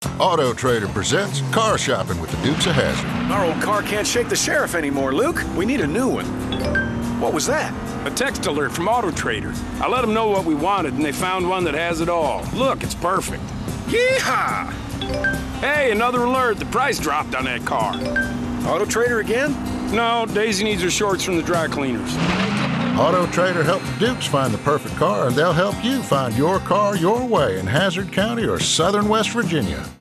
Auto Trader presents Car Shopping with the Dukes of Hazzard. Our old car can't shake the sheriff anymore, Luke. We need a new one. What was that? A text alert from Auto Trader. I let them know what we wanted, and they found one that has it all. Look, it's perfect. Yeehaw! Hey, another alert. The price dropped on that car. Auto Trader again? No, Daisy needs her shorts from the dry cleaners. Auto Trader helped the Dukes find the perfect car, and they'll help you find your car your way in Hazard County or southern West Virginia.